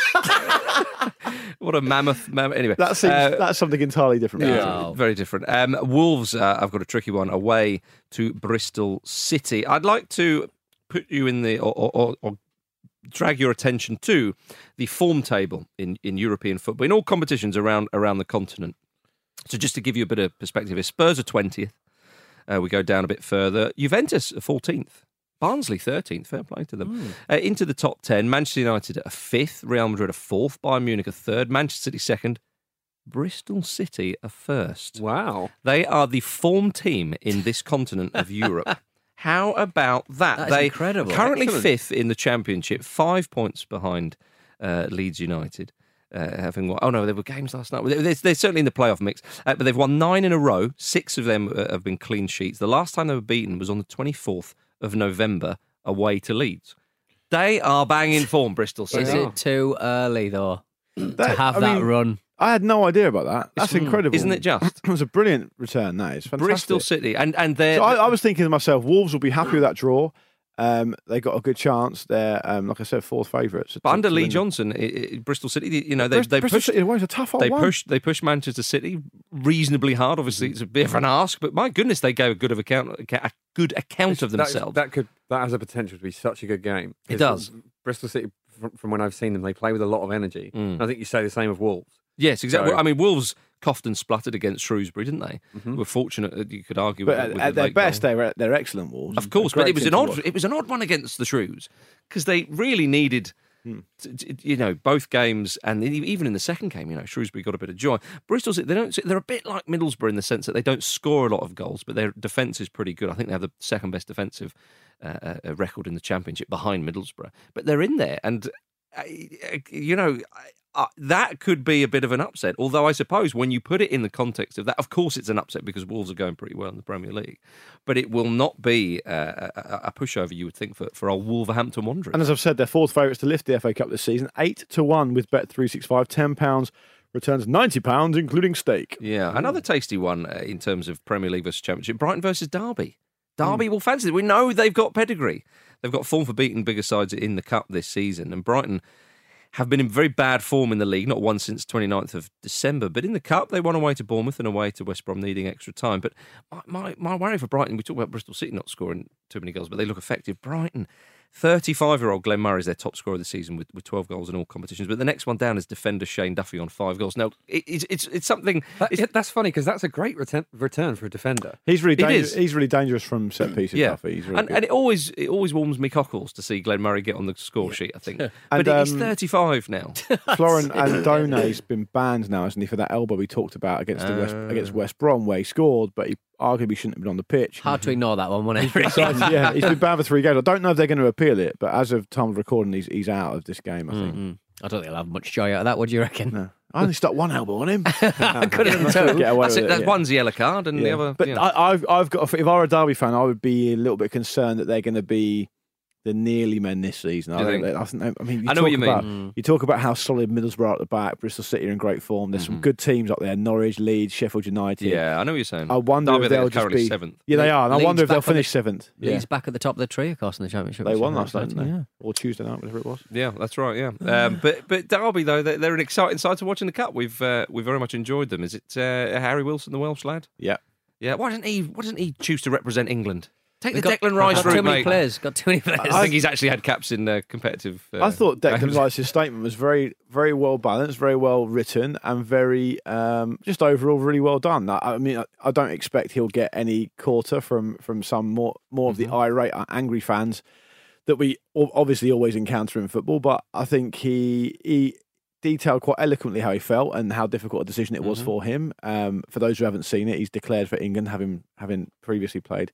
what a mammoth. mammoth. Anyway, that seems uh, that's something entirely different. Yeah, No. very different. Um, Wolves, uh, I've got a tricky one, away to Bristol City. I'd like to put you in the, or, or, or, or drag your attention to the form table in, in European football, in all competitions around around the continent. So just to give you a bit of perspective, Spurs are twentieth. Uh, we go down a bit further. Juventus are fourteenth. Barnsley thirteenth, fair play to them. Uh, into the top ten, Manchester United a fifth, Real Madrid a fourth, Bayern Munich a third, Manchester City second, Bristol City a first. Wow. They are the form team in this continent of Europe. How about that? That is they incredible. currently Excellent. fifth in the Championship, five points behind uh, Leeds United. Uh, having won, oh no, there were games last night. They're, they're certainly in the playoff mix, uh, but they've won nine in a row. Six of them uh, have been clean sheets. The last time they were beaten was on the twenty-fourth of November away to Leeds. They are banging form, Bristol City. Is it too early though to That- have I that mean, run? I had no idea about that. That's incredible, Isn't it just? It was a brilliant return. That is fantastic. Bristol City, and and they're So I, I was thinking to myself, Wolves will be happy with that draw. Um, they got a good chance. They're, um, like I said, fourth favourites. but under to Lee win. Johnson, i i Bristol City, you know, they Brist- they Bristol pushed City was a tough old they one. pushed they pushed Manchester City reasonably hard. Obviously, it's a bit of an ask, but my goodness, they gave a good of account a good account of That's- themselves. That could that has a potential to be such a good game. It 'Cause does. Bristol City, from, from when I've seen them, they play with a lot of energy. Mm. And I think you say the same of Wolves. Yes, exactly. So- I mean, Wolves coughed and spluttered against Shrewsbury, didn't they? We're fortunate that you could argue But with, at, with at the their late best, goal. they were they're excellent Wolves. Of course, A great but it was team an to odd watch. it was an odd one against the Shrews because they really needed. Hmm. t- t- You know, both games, and e- even in the second game, you know, Shrewsbury got a bit of joy. Bristol, they don't. They're a bit like Middlesbrough in the sense that they don't score a lot of goals, but their defence is pretty good. I think they have the second best defensive uh, uh, record in the Championship behind Middlesbrough. But they're in there, and uh, you know. Uh, that could be a bit of an upset. Although I suppose when you put it in the context of that, of course it's an upset because Wolves are going pretty well in the Premier League. But it will not be uh, a, a pushover, you would think, for, for old Wolverhampton Wanderers. And as I've said, they're fourth favourites to lift the F A Cup this season. Eight to one with Bet three sixty-five. Ten pounds returns ninety pounds, including stake. Yeah, another tasty one uh, in terms of Premier League versus Championship. Brighton versus Derby. Derby will fancy it. We know they've got pedigree. They've got form for beating bigger sides in the Cup this season. And Brighton have been in very bad form in the league, not won since twenty-ninth of December. But in the Cup, they won away to Bournemouth and away to West Brom, needing extra time. But my, my, my worry for Brighton, we talk about Bristol City not scoring too many goals, but they look effective. Brighton, thirty-five-year-old Glenn Murray is their top scorer of the season with, with twelve goals in all competitions. But the next one down is defender Shane Duffy on five goals. Now, it, it's, it's it's something... That, it's- yeah, that's funny because that's a great return, return for a defender. He's really It dangerous. is. He's really dangerous from set pieces. Yeah, Duffy. He's really and, good. and it always it always warms me cockles to see Glenn Murray get on the score sheet, I think. But And, he's um, thirty-five now. Florent Andone's been banned now, hasn't he, for that elbow we talked about against the West Ah. against West Brom, where he scored, but he arguably shouldn't have been on the pitch. Hard to ignore that one, wasn't it? So, yeah, he's been banned for three games. I don't know if they're going to appeal it, but as of time of recording, he's he's out of this game. I think. Mm. I don't think I'll have much joy out of that. What do you reckon? No. I only stuck one elbow on him. I could have done Couldn't two. get away That's with it. it, That's yeah. one's a yellow card, and the Yeah. other. But yeah. I, I've I've got if I were a Derby fan, I would be a little bit concerned that they're going to be the nearly men this season. I, Do you don't, think? I, think- I mean, you I know talk what you mean. about, Mm. You talk about how solid Middlesbrough are at the back, Bristol City are in great form. There's some good teams up there: Norwich, Leeds, Sheffield United. yeah, I know what you're saying. I wonder Derby, if they're they'll just currently be seventh. Yeah, they are. And I Leeds wonder if they'll back on the- finish seventh. Yeah. Leeds back at the top of the tree, of course, in the Championship. They which won is last night, exciting, didn't they? yeah. Or Tuesday night, whatever it was. Yeah, that's right. Yeah, um, but but Derby though they're, they're an exciting side to watch in the Cup. We've uh, we've very much enjoyed them. Is it uh, Harry Wilson, the Welsh lad? Yeah. Yeah. Why didn't he? Why doesn't he choose to represent England? Take the Got- Declan Rice got route, too many mate. players. Got too many players. I think he's actually had caps in uh, competitive. Uh, I thought Declan games. Rice's statement was very, very well balanced, very well written, and very um, just overall really well done. I, I mean, I, I don't expect he'll get any quarter from from some more more of the irate, uh, angry fans that we o- obviously always encounter in football. But I think he he detailed quite eloquently how he felt and how difficult a decision it was for him. Um, for those who haven't seen it, he's declared for England, having having previously played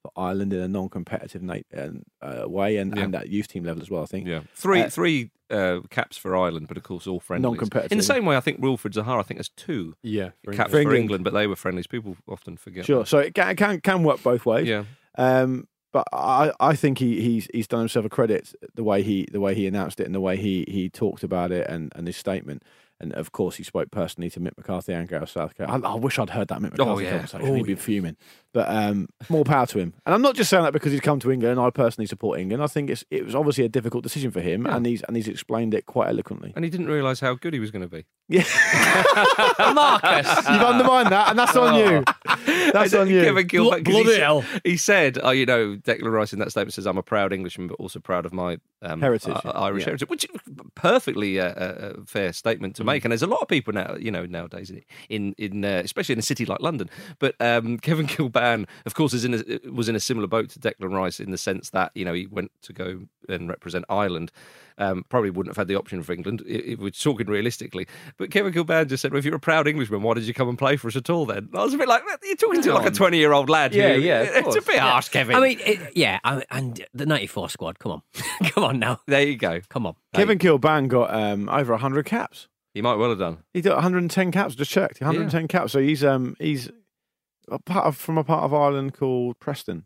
for Ireland in a non-competitive na- uh, way, and, Yeah. and at youth team level as well. I think. Yeah, three Uh, three uh, caps for Ireland, but of course all friendlies. Non-competitive. In the same way, I think Wilfred Zaha, I think, has two Yeah, for caps For for England. England, but they were friendlies. People often forget. Sure. that. So it can can, can work both ways. Yeah. Um, but I, I think he, he's he's done himself a credit the way he the way he announced it and the way he, he talked about it and, and his statement. And of course, he spoke personally to Mick McCarthy and Gareth Southgate. I, I wish I'd heard that Mick McCarthy yeah. conversation. Oh, He'd be fuming. But um, more power to him. And I'm not just saying that because he's come to England and I personally support England. I think it's it was obviously a difficult decision for him, and he's and he's explained it quite eloquently. And he didn't realise how good he was going to be. Yeah, Marcus. you've undermined that, and that's on you. That's on you. Kevin Gilbert, 'cause Bloody he, said- hell. he said, oh, you know, Declan Rice in that statement says, I'm a proud Englishman, but also proud of my um, Heritage, uh, Irish yeah. heritage, which is a perfectly uh, uh, fair statement to make. And there's a lot of people now, you know, nowadays, in, in uh, especially in a city like London. But um, Kevin Kilbane, of course, is in a, was in a similar boat to Declan Rice in the sense that, you know, he went to go and represent Ireland. Um, probably wouldn't have had the option for England if we're talking realistically. But Kevin Kilbane just said, well, if you're a proud Englishman, why did you come and play for us at all then? I was a bit like, you're talking to like a twenty-year-old lad. Yeah, who- yeah, of It's a course. bit harsh, Kevin. I mean, it, yeah, I, and the ninety-four squad. Come on, come on now, there you go. come on. Kevin Kilbane got um, over one hundred caps. He might well have done. He got one hundred ten caps. Just checked. one hundred ten caps. So he's um he's a part of, from a part of Ireland called Preston.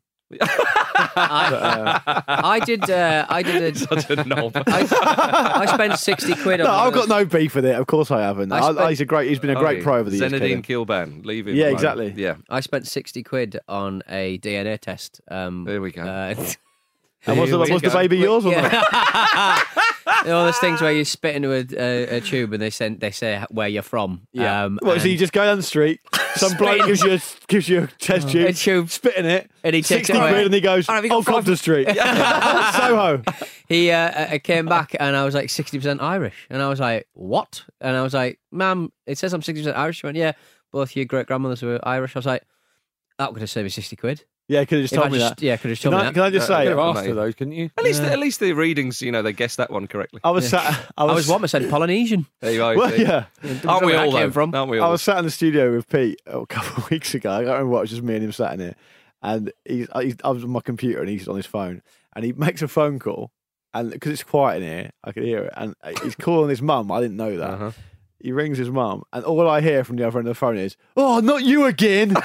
I, I did. Uh, I did. A, Such a knob. I, I spent sixty quid on. No, one I've of got those- no beef with it. Of course, I haven't. I I spent- he's a great. He's been a great Oh, pro over the years. Zinedine Kevin. Kilbane, leave him. Yeah, alone. exactly. Yeah. I spent sixty quid on a D N A test. Um, There we go. Uh, And was, the, Here we was the go. baby yours or not? yeah. You know, those things where you spit into a, a, a tube and they send they say where you're from. Yeah. Um, Well, so you and- just go down the street. Some bloke gives you a, gives you a test tube, A tube. spit in it, And he takes sixty it away. quid, and he goes, Oh, have you got "Oh, five- Compton Street, Soho." He uh, uh, came back and I was like sixty percent Irish. And I was like, what? And I was like, ma'am, it says I'm sixty percent Irish. She went, yeah, both your great grandmothers were Irish. I was like, that would have saved me sixty quid. Yeah, could have just If I told me just, that. yeah, could have Can told me I, that. can I just Uh, say, Could have I- asked mate. for those, couldn't you? At least, at least the readings, you know, they guessed that one correctly. I was sat. I I was, was what? I said Polynesian. There you go. Well, see. yeah. Aren't we Where that all, came though? from. Aren't we I all? was sat in the studio with Pete a couple of weeks ago. I don't remember what. It was just me and him sat in here, and he's, he's I was on my computer and he's on his phone, and he makes a phone call, and because it's quiet in here, I could hear it, and he's calling his mum. I didn't know that. Uh-huh. He rings his mum, and all I hear from the other end of the phone is, "Oh, not you again!"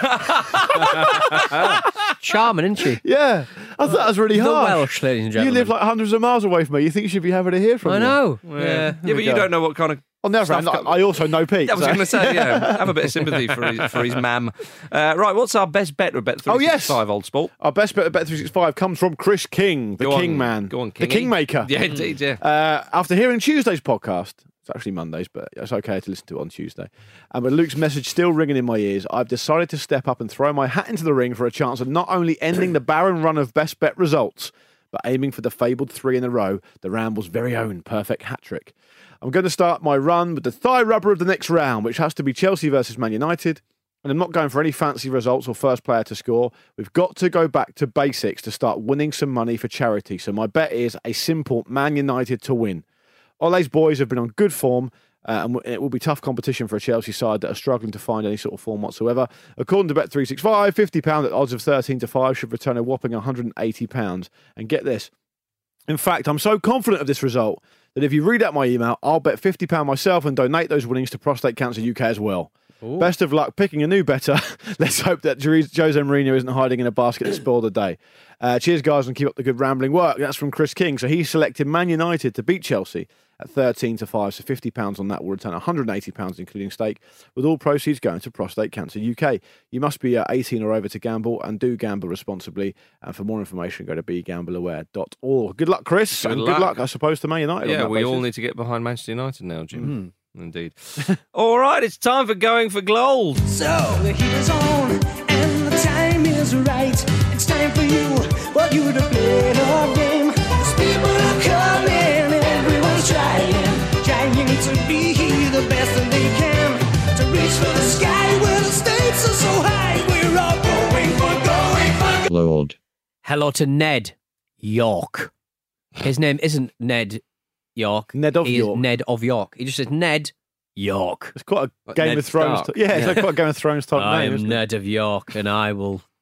Charming, isn't she? Yeah, I thought that was really The harsh. Welsh, ladies and You gentlemen. live like hundreds of miles away from me. You think you should be happy to hear from I me? know. Yeah, Yeah. yeah, but we you go. don't know what kind of. On the other hand, Stuff I I also know Pete. I was so- going to say, yeah, have a bit of sympathy for his, for his mam. Uh, right, what's our best bet with Bet Oh, three yes. sixty-five, old sport? Our best bet at Bet three sixty-five comes from Chris King, the Go on, King man, Go on, the Kingy. Kingmaker. Yeah, indeed, yeah. Uh, after hearing Tuesday's podcast, it's actually Mondays, but it's okay to listen to it on Tuesday. And with Luke's message still ringing in my ears, I've decided to step up and throw my hat into the ring for a chance of not only ending the barren run of best bet results, but aiming for the fabled three in a row, the Ramble's very own perfect hat trick. I'm going to start my run with the thigh rubber of the next round, which has to be Chelsea versus Man United. And I'm not going for any fancy results or first player to score. We've got to go back to basics to start winning some money for charity. So my bet is a simple Man United to win. Ole's boys have been on good form, uh, and it will be tough competition for a Chelsea side that are struggling to find any sort of form whatsoever. According to Bet three sixty-five, fifty pounds at odds of thirteen to five should return a whopping one hundred eighty pounds. And get this. In fact, I'm so confident of this result that if you read out my email, I'll bet fifty pounds myself and donate those winnings to Prostate Cancer U K as well. Best of luck picking a new better. Let's hope that Jose Mourinho isn't hiding in a basket that spoiled the day. Uh, cheers, guys, and keep up the good rambling work. That's from Chris King. So he selected Man United to beat Chelsea at thirteen to five. So fifty pounds on that will return one hundred eighty pounds, including stake, with all proceeds going to Prostate Cancer U K. You must be uh, eighteen or over to gamble, and do gamble responsibly. And for more information, go to be gamble aware dot org. Good luck, Chris. Good and luck. good luck, I suppose, to Man United. on Yeah, that we all basis. need to get behind Manchester United now, Jim. Indeed. All right, it's time for Going for Gold. So the heat is on and the time is right. It's time for you, for you to play the game. 'Cause people are coming, everyone's trying, trying to be the best that they can. To reach for the sky where the stakes are so high. We're all going for, going for Gold. Hello to Ned York. His name isn't Ned York. Ned of he York. Is Ned of York. He just says Ned York. It's quite a Like Game Ned of Thrones. Stark. Yeah, it's like quite a Game of Thrones type I name. am Isn't it? Ned of York, and I will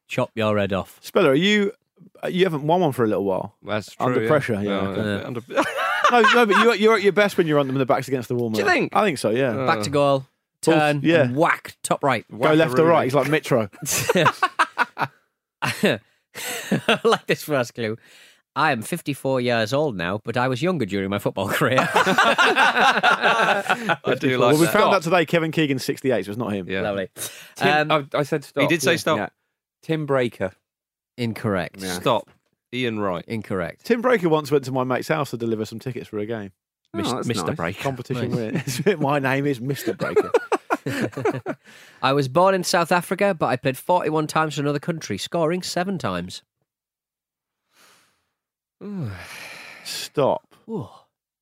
chop your head off. Speller, are you? You haven't won one for a little while. That's true. Under yeah. pressure, yeah. Oh, okay. yeah. Under... no, no, but you're, you're at your best when you're on them and the backs against the wall. Do you mate. think? I think so. Yeah. Back to goal, turn, yeah. and whack, top right. Go left or right. He's like Mitro. I like this first clue. I am fifty-four years old now, but I was younger during my football career. I do like Well, we that. found out today Kevin Keegan's sixty-eight, so it's not him. Yeah. Lovely. Tim, Um, I, I said stop. He did say Yeah. stop. Yeah. Tim Breaker. Incorrect. Yeah. Stop. Ian Wright. Incorrect. Tim Breaker once went to my mate's house to deliver some tickets for a game. Oh, Mis- that's Mister nice. Breaker. Competition Nice. win. My name is Mister Breaker. I was born in South Africa, but I played forty-one times for another country, scoring seven times. Stop. Ooh.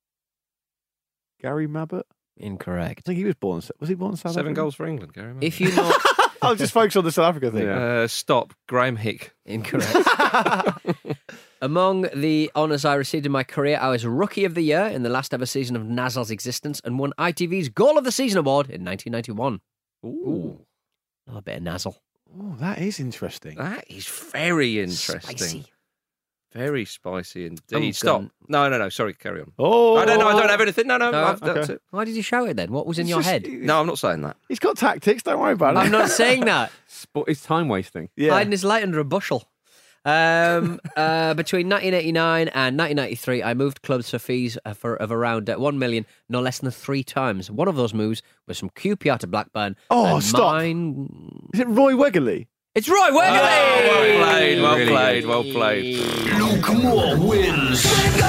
Gary Mabbott? I Incorrect. think he was born. Was he born in South Seven Africa? goals for England, Gary. Mabbott. If you know... I was just focused on the South Africa thing. Uh, stop. Graham Hick. Incorrect. Among the honours I received in my career, I was Rookie of the Year in the last ever season of Nazzle's existence and won I T V's Goal of the Season award in nineteen ninety-one. Ooh. A little bit of Nazzle. Oh, that is interesting. That is very interesting. Spicy. Very spicy indeed. I'm Stop. gone. No, no, no. Sorry, carry on. Oh, I don't know. I don't have anything. No, no. No, I've, that's okay. it. Why did you shout it then? What was in It's your just- head? No, I'm not saying that. He's got tactics. Don't worry about it. I'm not saying that. Sport, it's time wasting. Yeah. Hiding his light under a bushel. Um, uh, between nineteen eighty-nine and nineteen ninety-three, I moved clubs for fees uh, for of around uh, one million, no less than three times. One of those moves was from Q P R to Blackburn. Oh, and stop. Mine... Is it Roy Wegerle? It's Roy Wegerle! well played, well Really played, good. well played. Luke Moore wins.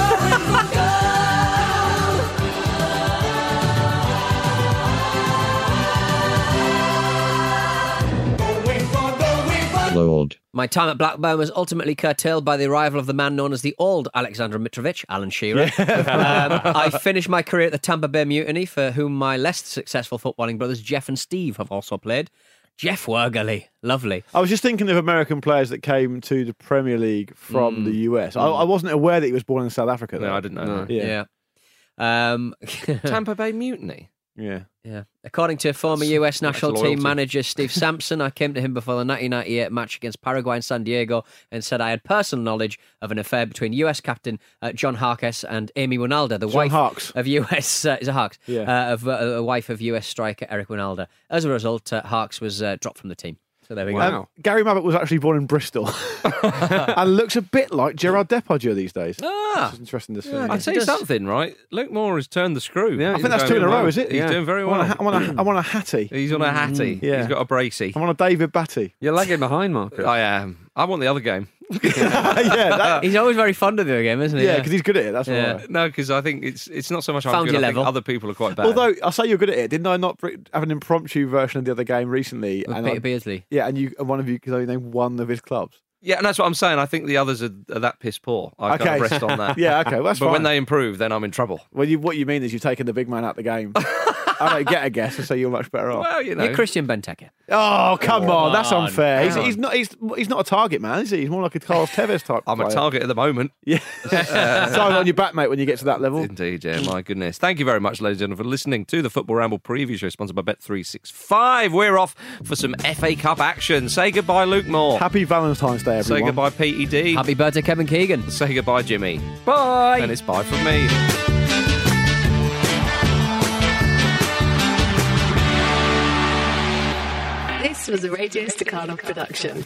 Lord. My time at Blackburn was ultimately curtailed by the arrival of the man known as the old Alexander Mitrovic, Alan Shearer. um, I finished my career at the Tampa Bay Mutiny, for whom my less successful footballing brothers Jeff and Steve have also played. Jeff Wegerle, lovely. I was just thinking of American players that came to the Premier League from the U S. I, I wasn't aware that he was born in South Africa. Though. No, I didn't know. that. Yeah. Yeah. Um, Tampa Bay Mutiny. Yeah. yeah. According to former U S national that's team loyalty. manager Steve Sampson, I came to him before the nineteen ninety-eight match against Paraguay in San Diego and said I had personal knowledge of an affair between U S captain uh, John Harkes and Amy Winalda, the John wife Harkes. of U S uh, is a Harkes, Yeah. uh, of uh, a wife of U S striker Eric Winalda. As a result, uh, Harkes was uh, dropped from the team. So there we go. Um, Gary Mabbott was actually born in Bristol and looks a bit like Gerard Depardieu these days. Ah, It's interesting to see. Yeah, I'll tell you does. something, right? Luke Moore has turned the screw. Yeah, I he's think that's going two in a well. row, is it? He's Yeah. doing very I well. want a, I want a, I want a Hattie. He's on a Hattie. Yeah. He's got a Bracey. I want a David Batty. You're lagging behind, Marcus. I am. I want the other game. yeah, that, He's always very fond of the game, isn't he? yeah, because he's good at it. That's Yeah. why. No, because I think it's it's not so much I'm Found good. your I think level. other people are quite bad. Although I say you're good at it, didn't I not br- have an impromptu version of the other game recently? With And Peter I- Beardsley. yeah, and you and one of you because only named one of his clubs. yeah, and that's what I'm saying. I think the others are, are that piss poor. I Okay. can't rest on that. Yeah, okay, well, that's but fine. when they improve, then I'm in trouble. Well, you, what you mean is you've taken the big man out the game. I don't get a guess, and so you're much better off. Well, you know. You're Christian Benteke. Oh, come on, that's on, unfair. He's, come he's not. He's, he's not a target man, is he? He's more like a Carlos Tevez type. I'm a player. target at the moment. Yeah, so I'm on your back, mate. When you get to that level. Indeed, yeah, my goodness. Thank you very much, ladies and gentlemen, for listening to the Football Ramble preview show sponsored by Bet three sixty-five. We're off for some F A Cup action. Say goodbye, Luke Moore. Happy Valentine's Day, everyone. Say goodbye, P E D. Happy birthday, Kevin Keegan. Say goodbye, Jimmy. Bye. And it's bye from me. This was a Radio Staccato production.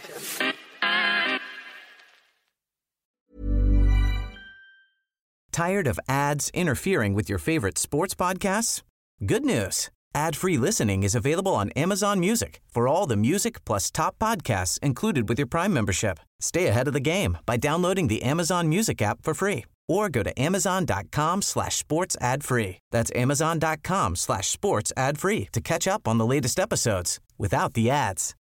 Tired of ads interfering with your favorite sports podcasts? Good news. Ad-free listening is available on Amazon Music for all the music plus top podcasts included with your Prime membership. Stay ahead of the game by downloading the Amazon Music app for free or go to amazon.com slash sports ad free. That's amazon.com slash sports ad free to catch up on the latest episodes without the ads.